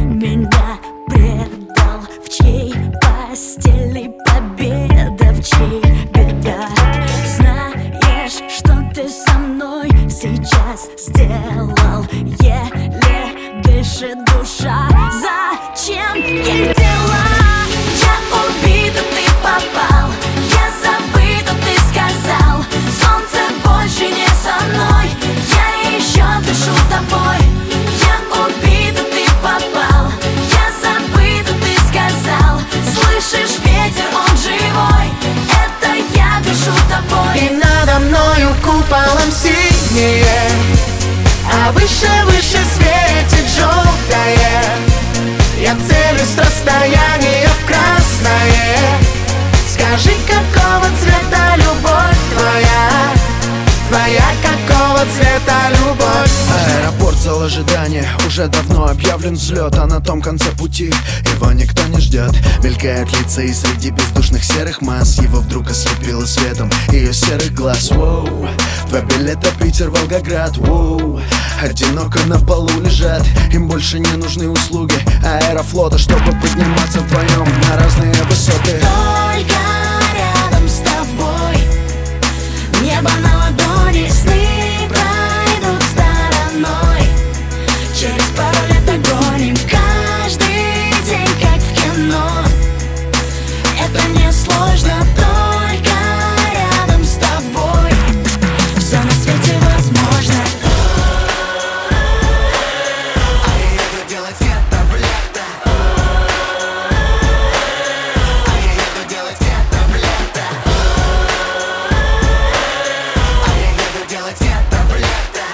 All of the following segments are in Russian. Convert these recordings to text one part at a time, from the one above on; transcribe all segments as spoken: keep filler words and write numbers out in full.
меня предал? В чьей постели победа, в чьей беда? Знаешь, что ты со мной сейчас сделал? Еле дышит душа. Зачем ей дела? Я убита, ты попал. Я забыта, ты сказал. Солнце больше не со мной. Я еще дышу тобой. Я убита, ты попал. Я забыта, ты сказал. Слышишь, ветер, он живой. Это я дышу тобой. И надо мною куполом синее, а выше, выше светит желтое. Я целюсь с расстояния в красное. Скажи, какого цвета любовь твоя? Твоя какого цвета любовь? Аэропорт, зал ожидания, уже давно объявлен взлет, а на том конце пути его никто не ждет. Мелькает лица, и среди бездушных серых масс его вдруг ослепило светом ее серых глаз. Воу, два билета Питер, Волгоград. Воу, одиноко на полу лежат, им больше не нужны услуги Аэрофлота, чтобы подниматься вдвоем на разные высоты. Только рядом с тобой небо на ладони, сны пройдут стороной. Через пару лет догоним каждый день, как в кино. Это не сложно, только рядом с тобой все на свете возможно. А я еду делать это в лето. А я еду делать это в лето. А я еду делать это в лето.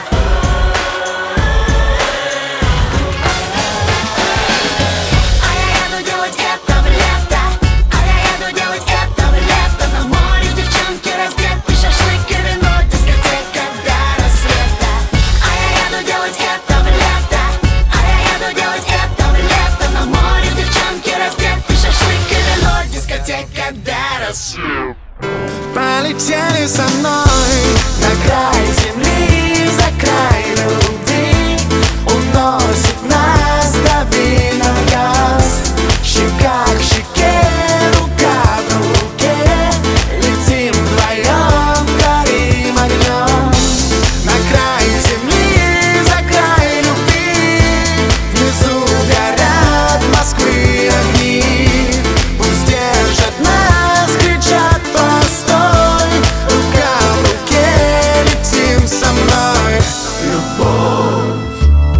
А я еду делать это в лето. А я еду делать это в лето. На море девчонки раздеты, шашлык и вино, дискотека до рассвета. А я еду делать это в лето. А я еду делать это в лето. На море девчонки раздеты, шашлык и вино, дискотека до рассвета. Полетели со мной на край земли, за край любви. Уносит нас, дави на газ. Щека к щеке, рука в руке. Летим вдвоем, горим огнем. На край земли, за край любви. Внизу горят Москвы огни. Пусть держат нас, кричат постой. Рука в руке, летим со мной. Любовь,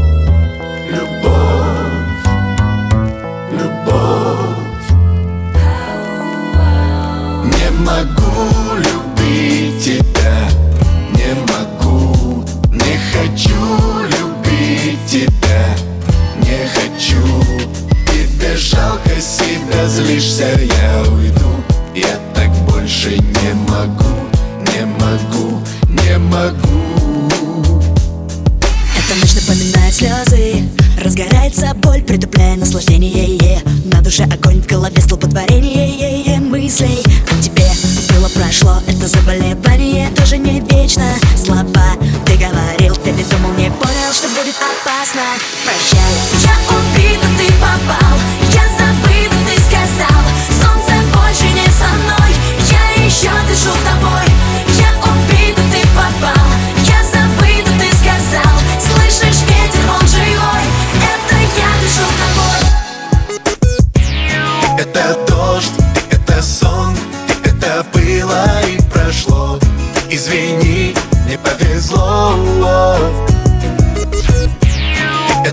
любовь, любовь. Не могу любить тебя, не могу, не хочу любить тебя, не хочу. Тебе жалко себя, злишься, я уйду. Я так больше не могу, не могу, не могу. Эта ночь напоминает слезы. Разгорается боль, притупляя наслаждение. На душе огонь, в голове столпотворение мыслей. О тебе было, прошло, это заболевание тоже не вечно. Слова ты говорил, передумал, не понял, что будет опасно. Прощай. Я убита, ты попал. Я забыта, ты сказал. Солнце больше не со мной. Я еще дышу тобой. Я убита, ты попал. Я забыта, ты сказал. Слышишь, ветер, он живой. Это я дышу тобой. Это дождь, это сон, это было и прошло. Извини, не повезло.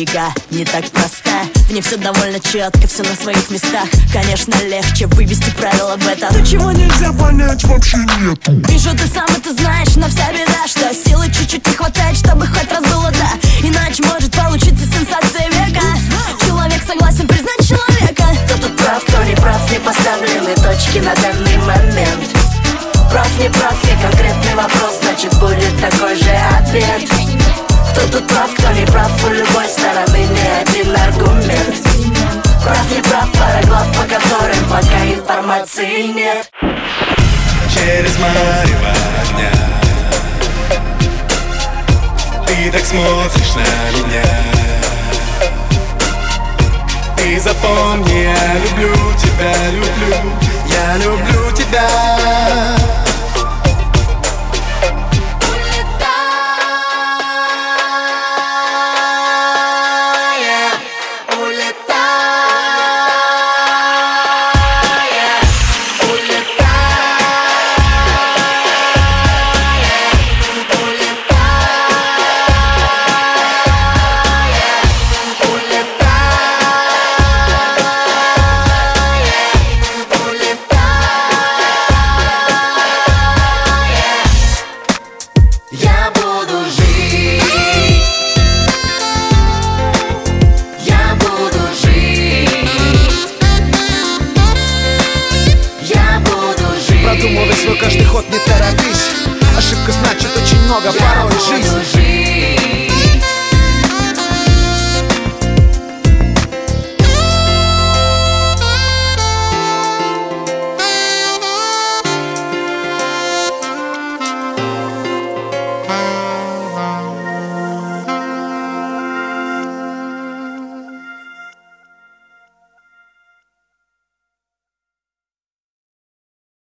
берега не так проста. В ней все довольно четко, все на своих местах. Конечно, легче вывести правила в этом. То, чего нельзя понять, вообще нету. Вижу, ты сам это знаешь, но вся беда, что силы чуть-чуть не хватает, чтобы хоть раз было да. Иначе может получиться сенсация века. Человек согласен признать человека. Кто тут прав, кто не прав, не поставлены точки на данный момент. Прав, не прав, не конкретный вопрос, значит будет такой же ответ. Кто тут прав, кто не прав, у любой стороны не один аргумент. Прав, не прав, пара глав, по которым пока информации нет. Через марево огня ты так смотришь на меня. Ты запомни, я люблю тебя, люблю, я люблю тебя. Продумывай свой каждый ход, не торопись. Ошибка значит очень много, порой жизнь.